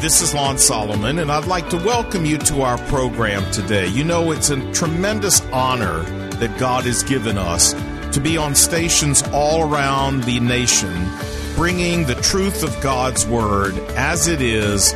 this is Lon Solomon, and I'd like to welcome you to our program today. You know, it's a tremendous honor that God has given us to be on stations all around the nation, bringing the truth of God's Word as it is,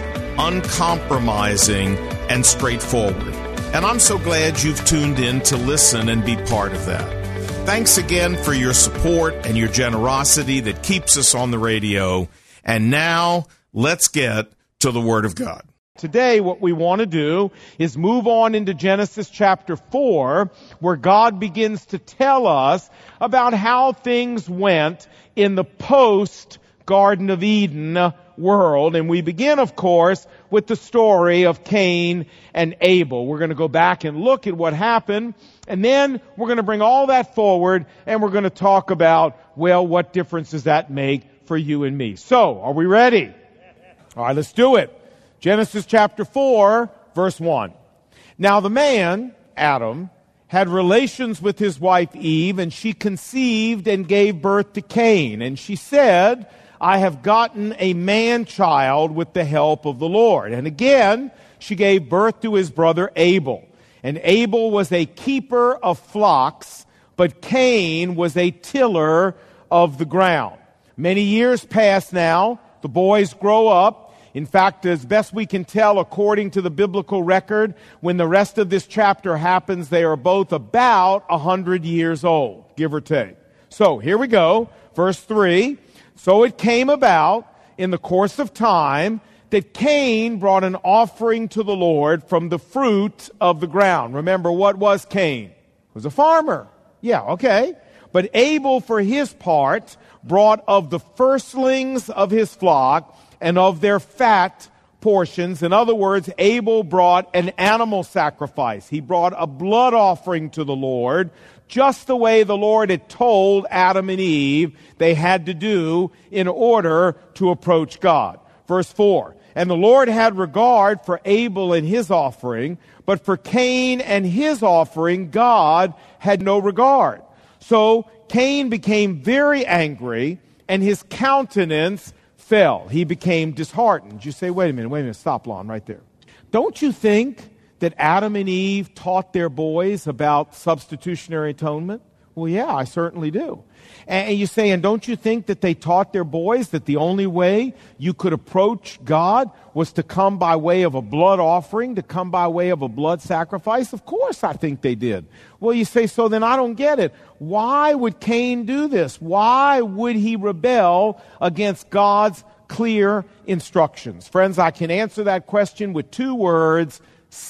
uncompromising and straightforward. And I'm so glad you've tuned in to listen and be part of that. Thanks again for your support and your generosity that keeps us on the radio. And now, let's get to the Word of God. Today, what we want to do is move on into Genesis chapter 4, where God begins to tell us about how things went in the post-Garden of Eden world. And we begin, of course, with the story of Cain and Abel. We're going to go back and look at what happened, and then we're going to bring all that forward, and we're going to talk about, well, what difference does that make for you and me? So, are we ready? All right, let's do it. Genesis chapter 4, verse 1. Now the man, Adam, had relations with his wife Eve, and she conceived and gave birth to Cain. And she said, I have gotten a man-child with the help of the Lord. And again, she gave birth to his brother Abel. And Abel was a keeper of flocks, but Cain was a tiller of the ground. Many years pass now. The boys grow up. In fact, as best we can tell, according to the biblical record, when the rest of this chapter happens, they are both about 100 years old, give or take. So, here we go. Verse 3. So it came about in the course of time that Cain brought an offering to the Lord from the fruit of the ground. Remember, what was Cain? He was a farmer. Yeah, okay. But Abel, for his part, brought of the firstlings of his flock and of their fat portions. In other words, Abel brought an animal sacrifice. He brought a blood offering to the Lord, just the way the Lord had told Adam and Eve they had to do in order to approach God. Verse 4, and the Lord had regard for Abel and his offering, but for Cain and his offering God had no regard. So Cain became very angry, and his countenance fell. He became disheartened. You say, wait a minute, stop, Lon, right there. Don't you think that Adam and Eve taught their boys about substitutionary atonement? Well, yeah, I certainly do. And you say, and don't you think that they taught their boys that the only way you could approach God was to come by way of a blood offering, to come by way of a blood sacrifice? Of course I think they did. Well, you say, so then I don't get it. Why would Cain do this? Why would he rebel against God's clear instructions? Friends, I can answer that question with two words: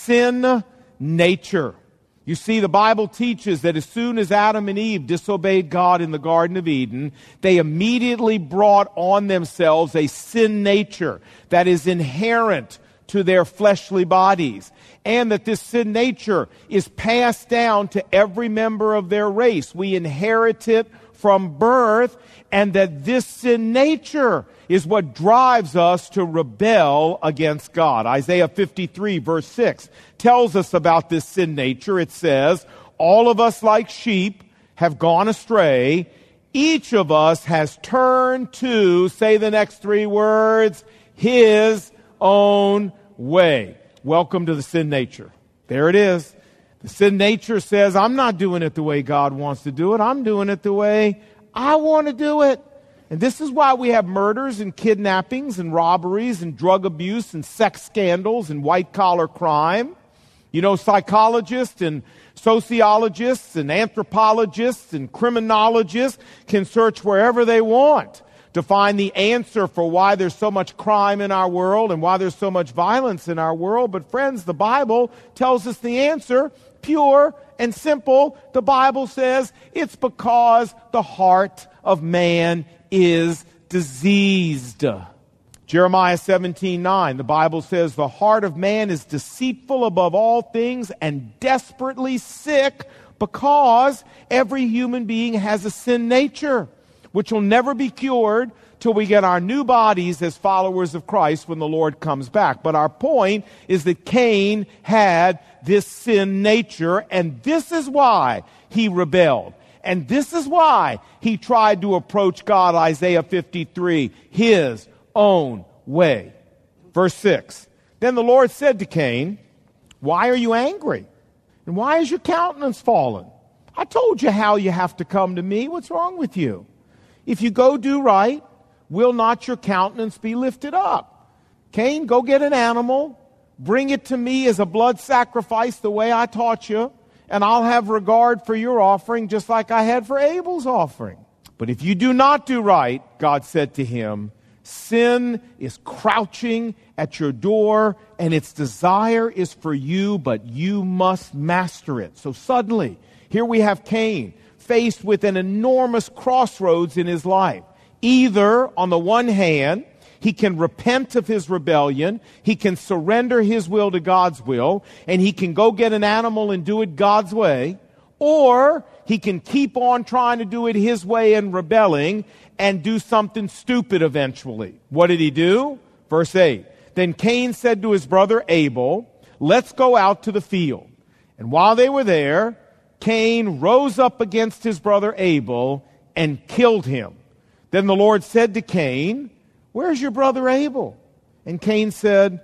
sin nature. You see, the Bible teaches that as soon as Adam and Eve disobeyed God in the Garden of Eden, they immediately brought on themselves a sin nature that is inherent to their fleshly bodies, and that this sin nature is passed down to every member of their race. We inherit it from birth, and that this sin nature is what drives us to rebel against God. Isaiah 53 verse 6 tells us about this sin nature. It says, all of us like sheep have gone astray. Each of us has turned to, say the next three words, his own way. Welcome to the sin nature. There it is. The sin nature says, I'm not doing it the way God wants to do it. I'm doing it the way I want to do it. And this is why we have murders and kidnappings and robberies and drug abuse and sex scandals and white-collar crime. You know, psychologists and sociologists and anthropologists and criminologists can search wherever they want to find the answer for why there's so much crime in our world and why there's so much violence in our world. But friends, the Bible tells us the answer, pure and simple. The Bible says it's because the heart of man is diseased. Jeremiah 17:9, the Bible says, the heart of man is deceitful above all things and desperately sick, because every human being has a sin nature, which will never be cured till we get our new bodies as followers of Christ when the Lord comes back. But our point is that Cain had this sin nature, and this is why he rebelled. And this is why he tried to approach God, Isaiah 53, his own way. Verse 6, then the Lord said to Cain, why are you angry? And why is your countenance fallen? I told you how you have to come to me. What's wrong with you? If you go do right, will not your countenance be lifted up? Cain, go get an animal, bring it to me as a blood sacrifice the way I taught you, and I'll have regard for your offering just like I had for Abel's offering. But if you do not do right, God said to him, sin is crouching at your door, and its desire is for you, but you must master it. So suddenly, here we have Cain faced with an enormous crossroads in his life. Either, on the one hand, he can repent of his rebellion, he can surrender his will to God's will, and he can go get an animal and do it God's way, or he can keep on trying to do it his way and rebelling and do something stupid eventually. What did he do? Verse 8, then Cain said to his brother Abel, let's go out to the field. And while they were there, Cain rose up against his brother Abel and killed him. Then the Lord said to Cain, where's your brother Abel? And Cain said,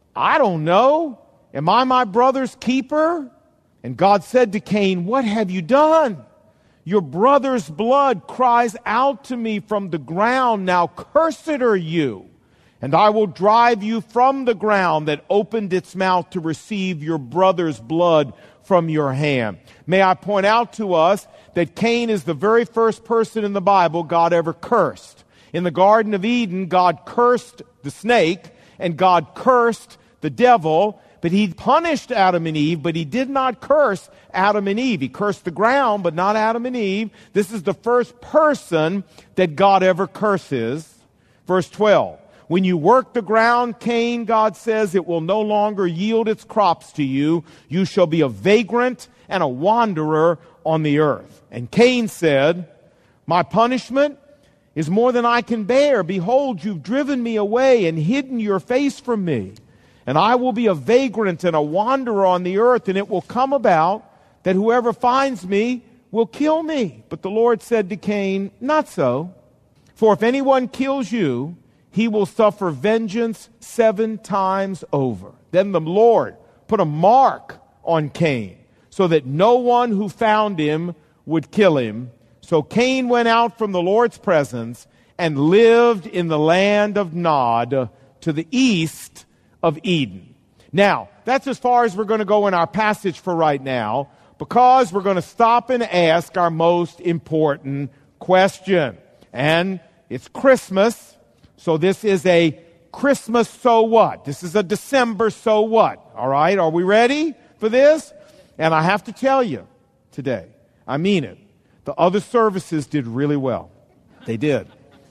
I don't know. Am I my brother's keeper? And God said to Cain, what have you done? Your brother's blood cries out to me from the ground. Now cursed are you. And I will drive you from the ground that opened its mouth to receive your brother's blood from your hand. May I point out to us that Cain is the very first person in the Bible God ever cursed. In the Garden of Eden, God cursed the snake and God cursed the devil, but he punished Adam and Eve, but he did not curse Adam and Eve. He cursed the ground, but not Adam and Eve. This is the first person that God ever curses. Verse 12. When you work the ground, Cain, God says, it will no longer yield its crops to you. You shall be a vagrant and a wanderer on the earth. And Cain said, my punishment is more than I can bear. Behold, you've driven me away and hidden your face from me. And I will be a vagrant and a wanderer on the earth, and it will come about that whoever finds me will kill me. But the Lord said to Cain, not so. For if anyone kills you, he will suffer vengeance 7 times over. Then the Lord put a mark on Cain, so that no one who found him would kill him. So Cain went out from the Lord's presence and lived in the land of Nod to the east of Eden. Now, that's as far as we're going to go in our passage for right now, because we're going to stop and ask our most important question. And it's Christmas. So this is a Christmas so what? This is a December so what? All right, are we ready for this? And I have to tell you today, I mean it, the other services did really well. They did.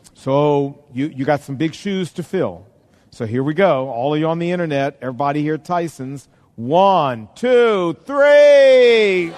So you got some big shoes to fill. So here we go. All of you on the internet, everybody here at Tyson's. 1, 2, 3.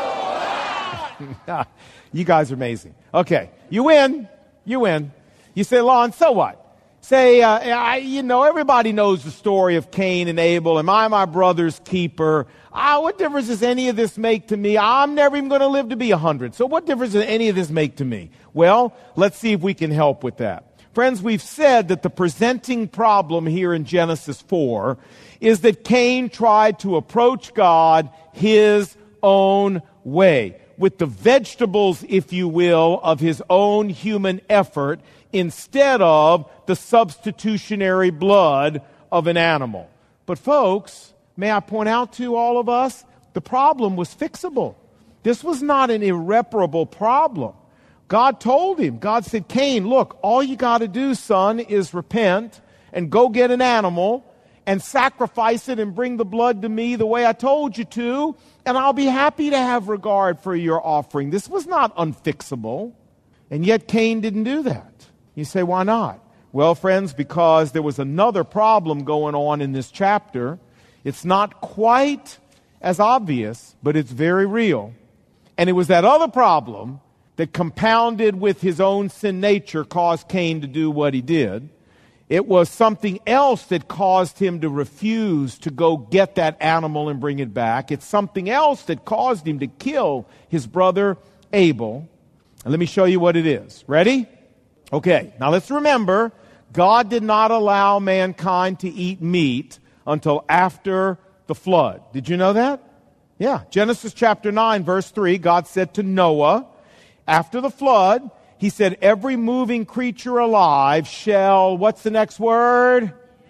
You guys are amazing. Okay, you win. You win. You say, Lon, so what? Say, everybody knows the story of Cain and Abel. Am I my brother's keeper? What difference does any of this make to me? I'm never even going to live to be 100. So what difference does any of this make to me? Well, let's see if we can help with that. Friends, we've said that the presenting problem here in Genesis 4 is that Cain tried to approach God his own way, with the vegetables, if you will, of his own human effort, instead of the substitutionary blood of an animal. But folks, may I point out to all of us, the problem was fixable. This was not an irreparable problem. God told him, God said, Cain, look, all you got to do, son, is repent and go get an animal and sacrifice it and bring the blood to me the way I told you to, and I'll be happy to have regard for your offering. This was not unfixable. And yet Cain didn't do that. You say, why not? Well, friends, because there was another problem going on in this chapter. It's not quite as obvious, but it's very real. And it was that other problem that compounded with his own sin nature caused Cain to do what he did. It was something else that caused him to refuse to go get that animal and bring it back. It's something else that caused him to kill his brother Abel. And let me show you what it is. Ready? Okay, now let's remember, God did not allow mankind to eat meat until after the flood. Did you know that? Yeah. Genesis chapter 9, verse 3, God said to Noah, after the flood, he said, every moving creature alive shall, what's the next word?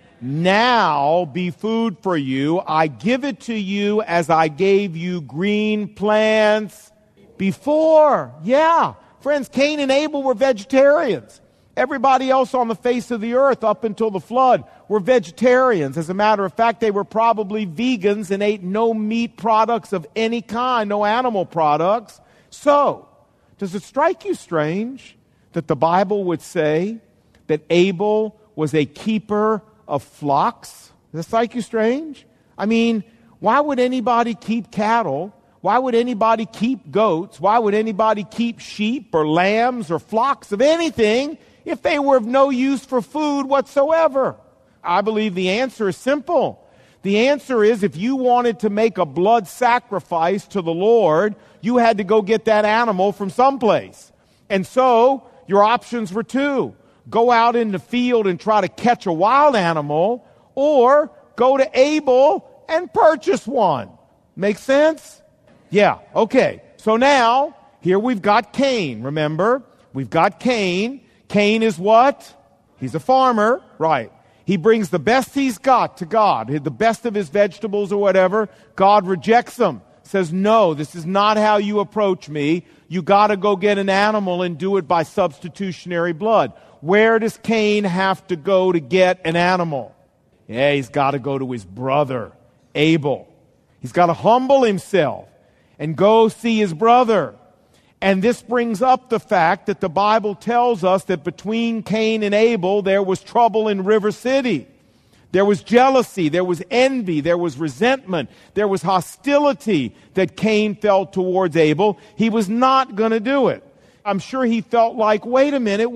Now be food for you. I give it to you as I gave you green plants before. Yeah. Friends, Cain and Abel were vegetarians. Everybody else on the face of the earth up until the flood were vegetarians. As a matter of fact, they were probably vegans and ate no meat products of any kind, no animal products. So, does it strike you strange that the Bible would say that Abel was a keeper of flocks? Does it strike you strange? I mean, why would anybody keep cattle? Why would anybody keep goats? Why would anybody keep sheep or lambs or flocks of anything if they were of no use for food whatsoever? I believe the answer is simple. The answer is if you wanted to make a blood sacrifice to the Lord, you had to go get that animal from someplace. And so your options were two. Go out in the field and try to catch a wild animal, or go to Abel and purchase one. Make sense? Yeah, okay. So now, here we've got Cain, remember? We've got Cain. Cain is what? He's a farmer, right. He brings the best he's got to God, the best of his vegetables or whatever. God rejects them, says, no, this is not how you approach me. You got to go get an animal and do it by substitutionary blood. Where does Cain have to go to get an animal? Yeah, he's got to go to his brother, Abel. He's got to humble himself and go see his brother. And this brings up the fact that the Bible tells us that between Cain and Abel, there was trouble in River City. There was jealousy, there was envy, there was resentment, there was hostility that Cain felt towards Abel. He was not going to do it. I'm sure he felt like, wait a minute.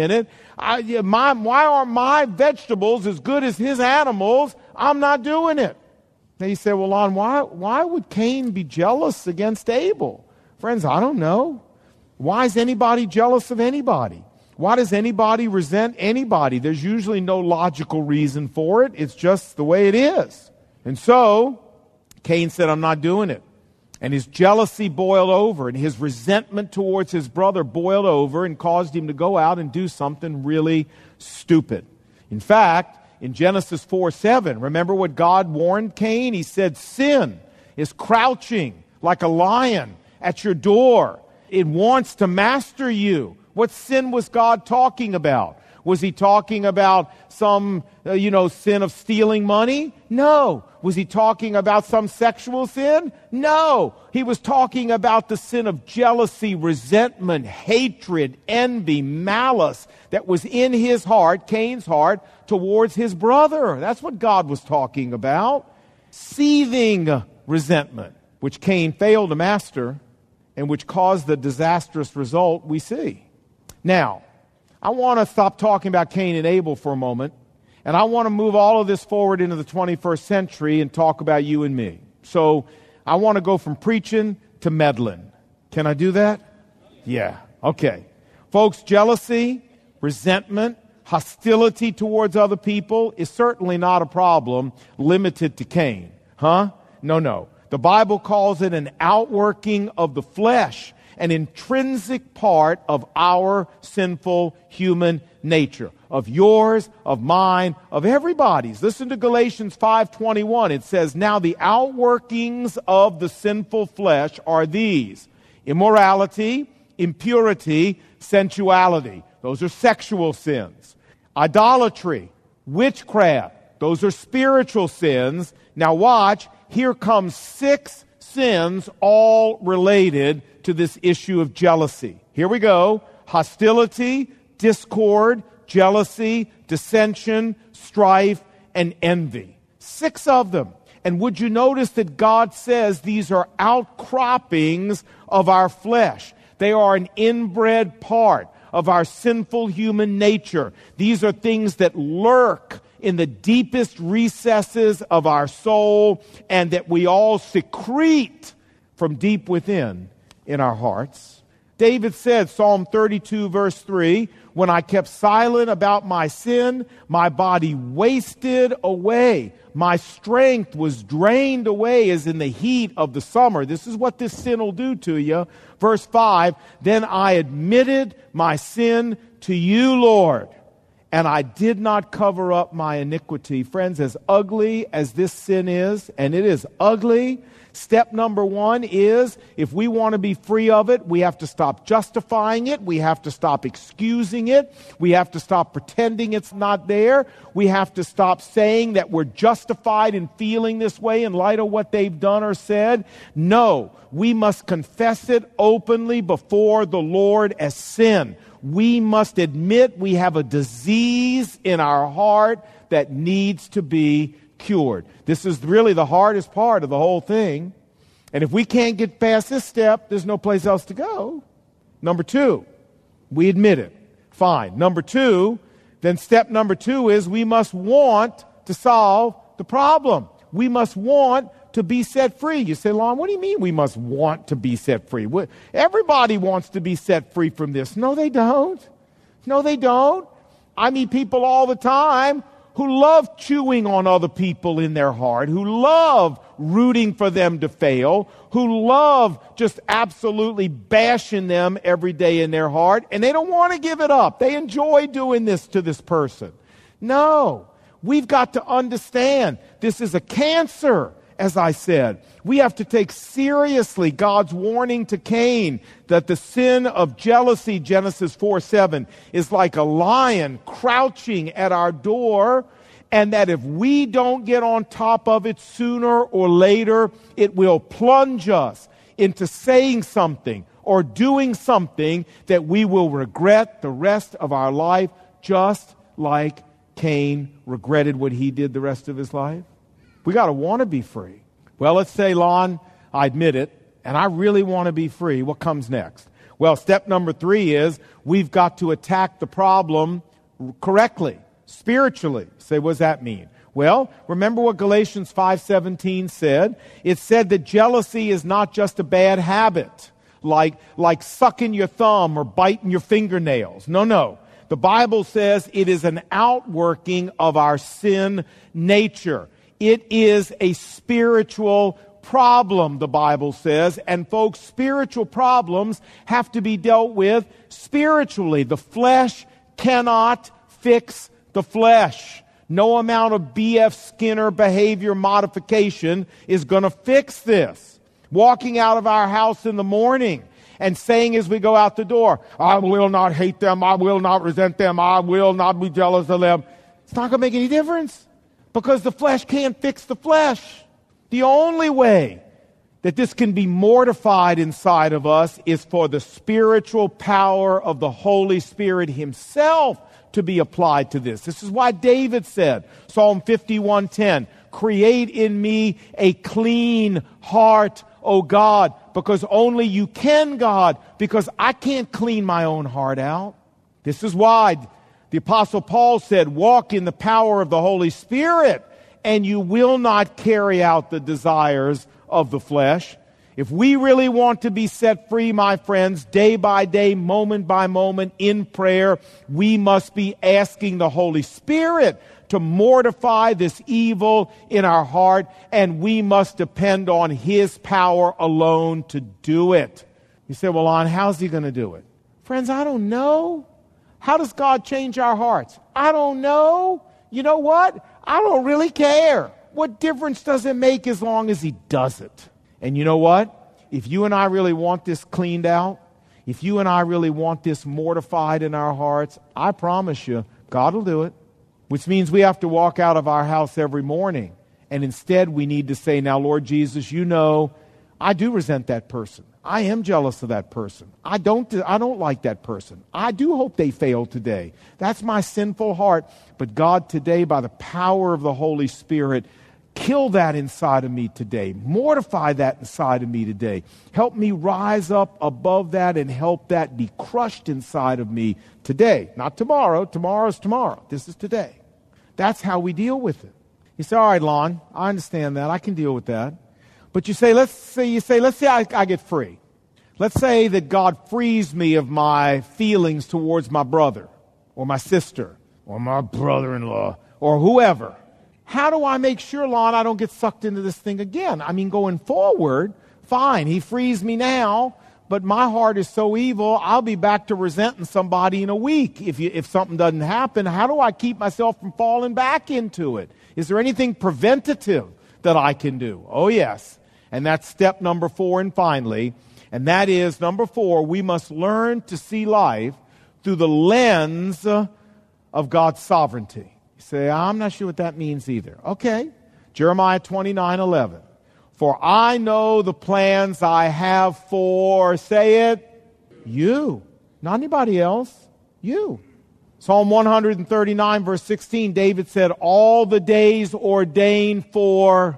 Why aren't my vegetables as good as his animals? I'm not doing it. And he said, well, Lon, why would Cain be jealous against Abel? Friends, I don't know. Why is anybody jealous of anybody? Why does anybody resent anybody? There's usually no logical reason for it. It's just the way it is. And so, Cain said, I'm not doing it. And his jealousy boiled over, and his resentment towards his brother boiled over and caused him to go out and do something really stupid. In fact, in Genesis 4:7, remember what God warned Cain? He said, sin is crouching like a lion at your door. It wants to master you. What sin was God talking about? Was he talking about some, sin of stealing money? No. Was he talking about some sexual sin? No. He was talking about the sin of jealousy, resentment, hatred, envy, malice that was in his heart, Cain's heart, towards his brother. That's what God was talking about. Seething resentment, which Cain failed to master, and which caused the disastrous result we see. Now, I want to stop talking about Cain and Abel for a moment, and I want to move all of this forward into the 21st century and talk about you and me. So, I want to go from preaching to meddling. Can I do that? Yeah. Okay. Folks, jealousy, resentment, hostility towards other people is certainly not a problem limited to Cain. Huh? No. The Bible calls it an outworking of the flesh, an intrinsic part of our sinful human nature, of yours, of mine, of everybody's. Listen to Galatians 5:21. It says, now the outworkings of the sinful flesh are these: immorality, impurity, sensuality. Those are sexual sins. Idolatry, witchcraft. Those are spiritual sins. Now watch. Here comes 6 sins, all related to this issue of jealousy. Here we go. Hostility, discord, jealousy, dissension, strife, and envy. 6 of them. And would you notice that God says these are outcroppings of our flesh? They are an inbred part of our sinful human nature. These are things that lurk in the deepest recesses of our soul, and that we all secrete from deep within in our hearts. David said, Psalm 32, verse 3, when I kept silent about my sin, my body wasted away. My strength was drained away as in the heat of the summer. This is what this sin will do to you. Verse 5, then I admitted my sin to you, Lord, and I did not cover up my iniquity. Friends, as ugly as this sin is, and it is ugly, step number one is, if we want to be free of it, we have to stop justifying it. We have to stop excusing it. We have to stop pretending it's not there. We have to stop saying that we're justified in feeling this way in light of what they've done or said. No, we must confess it openly before the Lord as sin. We must admit we have a disease in our heart that needs to be cured. This is really the hardest part of the whole thing. And if we can't get past this step, there's no place else to go. Number two, we admit it. Fine. Number two, then step number two is we must want to solve the problem. We must want to be set free. You say, Lon, what do you mean we must want to be set free? Everybody wants to be set free from this. No, they don't. No, they don't. I meet people all the time who love chewing on other people in their heart, who love rooting for them to fail, who love just absolutely bashing them every day in their heart, and they don't want to give it up. They enjoy doing this to this person. No, we've got to understand this is a cancer, as I said. We have to take seriously God's warning to Cain that the sin of jealousy, Genesis 4:7, is like a lion crouching at our door, and that if we don't get on top of it sooner or later, it will plunge us into saying something or doing something that we will regret the rest of our life, just like Cain regretted what he did the rest of his life. We got to want to be free. Well, let's say, Lon, I admit it, and I really want to be free. What comes next? Well, step number 3 is we've got to attack the problem correctly, spiritually. Say, what does that mean? Well, remember what Galatians 5:17 said? It said that jealousy is not just a bad habit, like sucking your thumb or biting your fingernails. No. The Bible says it is an outworking of our sin nature. It is a spiritual problem, the Bible says. And folks, spiritual problems have to be dealt with spiritually. The flesh cannot fix the flesh. No amount of B.F. Skinner behavior modification is going to fix this. Walking out of our house in the morning and saying as we go out the door, I will not hate them, I will not resent them, I will not be jealous of them. It's not going to make any difference. Because the flesh can't fix the flesh. The only way that this can be mortified inside of us is for the spiritual power of the Holy Spirit Himself to be applied to this. This is why David said, Psalm 51:10, create in me a clean heart, O God, because only you can, God, because I can't clean my own heart out. This is why the Apostle Paul said, walk in the power of the Holy Spirit, and you will not carry out the desires of the flesh. If we really want to be set free, my friends, day by day, moment by moment, in prayer, we must be asking the Holy Spirit to mortify this evil in our heart, and we must depend on His power alone to do it. You say, well, Lon, how's He going to do it? Friends, I don't know. How does God change our hearts? I don't know. You know what? I don't really care. What difference does it make as long as He does it? And you know what? If you and I really want this cleaned out, if you and I really want this mortified in our hearts, I promise you, God will do it. Which means we have to walk out of our house every morning. And instead we need to say, now, Lord Jesus, you know, I do resent that person. I am jealous of that person. I don't like that person. I do hope they fail today. That's my sinful heart. But God, today, by the power of the Holy Spirit, kill that inside of me today. Mortify that inside of me today. Help me rise up above that and help that be crushed inside of me today. Not tomorrow. Tomorrow's tomorrow. This is today. That's how we deal with it. You say, all right, Lon, I understand that. I can deal with that. But let's say I get free. Let's say that God frees me of my feelings towards my brother or my sister or my brother-in-law or whoever. How do I make sure, Lon, I don't get sucked into this thing again? I mean, going forward, fine, he frees me now, but my heart is so evil, I'll be back to resenting somebody in a week if something doesn't happen. How do I keep myself from falling back into it? Is there anything preventative that I can do? Oh, yes. And that's step number 4, and finally, and that is, number 4, we must learn to see life through the lens of God's sovereignty. You say, I'm not sure what that means either. Okay. Jeremiah 29:11. For I know the plans I have for, say it, you. Not anybody else. You. Psalm 139, verse 16, David said, all the days ordained for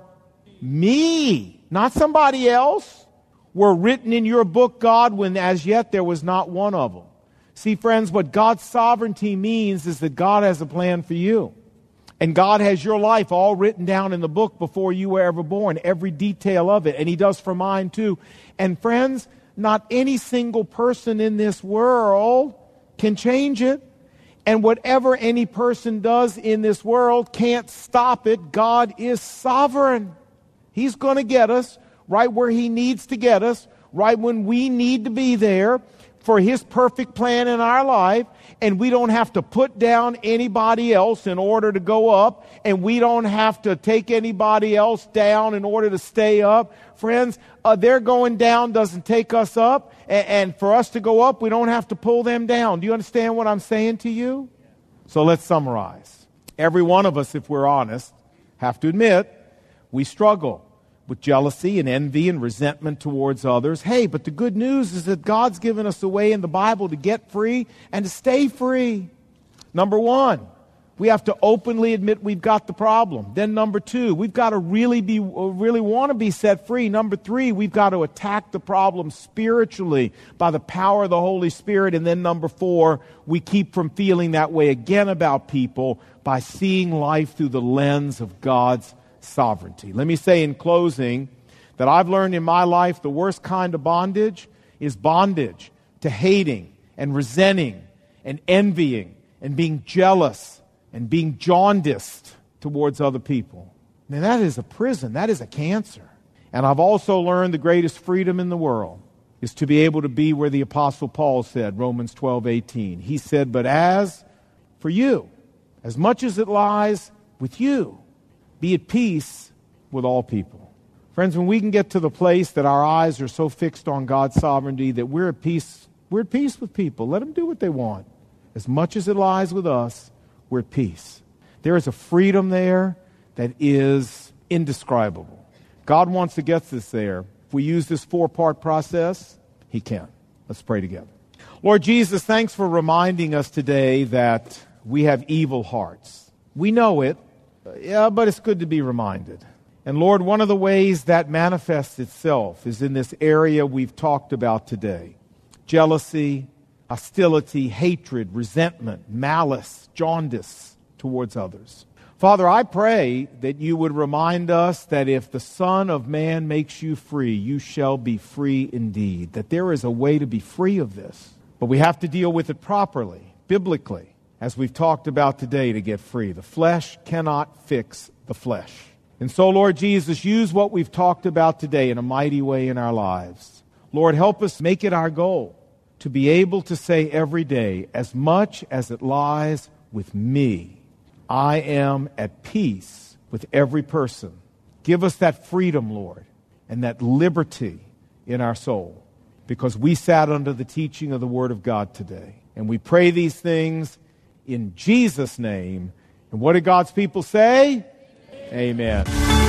me, not somebody else, were written in your book, God, when as yet there was not one of them. See, friends, what God's sovereignty means is that God has a plan for you. And God has your life all written down in the book before you were ever born, every detail of it. And He does for mine too. And friends, not any single person in this world can change it. And whatever any person does in this world can't stop it. God is sovereign. He's going to get us right where He needs to get us, right when we need to be there for His perfect plan in our life. And we don't have to put down anybody else in order to go up. And we don't have to take anybody else down in order to stay up. Friends, their going down doesn't take us up. And for us to go up, we don't have to pull them down. Do you understand what I'm saying to you? So let's summarize. Every one of us, if we're honest, have to admit we struggle with jealousy and envy and resentment towards others. Hey, but the good news is that God's given us a way in the Bible to get free and to stay free. Number 1, we have to openly admit we've got the problem. Then number 2, we've got to really want to be set free. Number 3, we've got to attack the problem spiritually by the power of the Holy Spirit. And then number 4, we keep from feeling that way again about people by seeing life through the lens of God's sovereignty. Let me say in closing that I've learned in my life the worst kind of bondage is bondage to hating and resenting and envying and being jealous and being jaundiced towards other people. Now that is a prison. That is a cancer. And I've also learned the greatest freedom in the world is to be able to be where the Apostle Paul said, Romans 12:18. He said, but as for you, as much as it lies with you, be at peace with all people. Friends, when we can get to the place that our eyes are so fixed on God's sovereignty that we're at peace with people. Let them do what they want. As much as it lies with us, we're at peace. There is a freedom there that is indescribable. God wants to get us there. If we use this 4-part process, He can. Let's pray together. Lord Jesus, thanks for reminding us today that we have evil hearts. We know it. Yeah, but it's good to be reminded. And Lord, one of the ways that manifests itself is in this area we've talked about today. Jealousy, hostility, hatred, resentment, malice, jaundice towards others. Father, I pray that you would remind us that if the Son of Man makes you free, you shall be free indeed. That there is a way to be free of this. But we have to deal with it properly, biblically. As we've talked about today, to get free. The flesh cannot fix the flesh. And so, Lord Jesus, use what we've talked about today in a mighty way in our lives. Lord, help us make it our goal to be able to say every day, as much as it lies with me, I am at peace with every person. Give us that freedom, Lord, and that liberty in our soul, because we sat under the teaching of the Word of God today. And we pray these things in Jesus' name. And what did God's people say? Amen.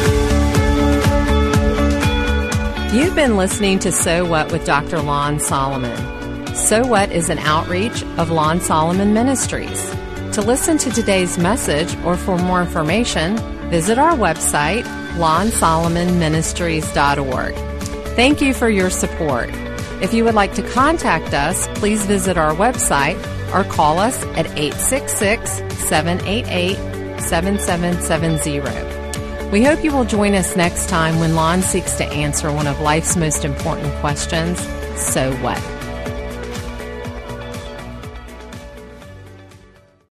You've been listening to So What with Dr. Lon Solomon. So What is an outreach of Lon Solomon Ministries. To listen to today's message or for more information, visit our website, lonsolomonministries.org. Thank you for your support. If you would like to contact us, please visit our website or call us at 866-788-7770. We hope you will join us next time when Lon seeks to answer one of life's most important questions. So What.